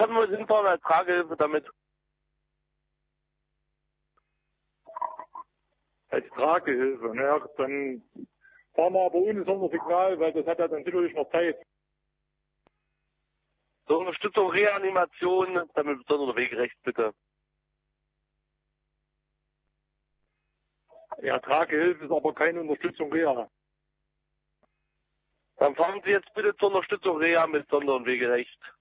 Können wir uns hinfahren als Tragehilfe damit? Als Tragehilfe. Naja, dann fahren wir aber ohne Sondersignal, weil das hat ja dann sicherlich noch Zeit. Zur Unterstützung Reanimation, damit besondere Wegerecht, bitte. Ja, Tragehilfe ist aber keine Unterstützung Reha. Dann fahren Sie jetzt bitte zur Unterstützung Reha mit Sonder- und Wegerecht.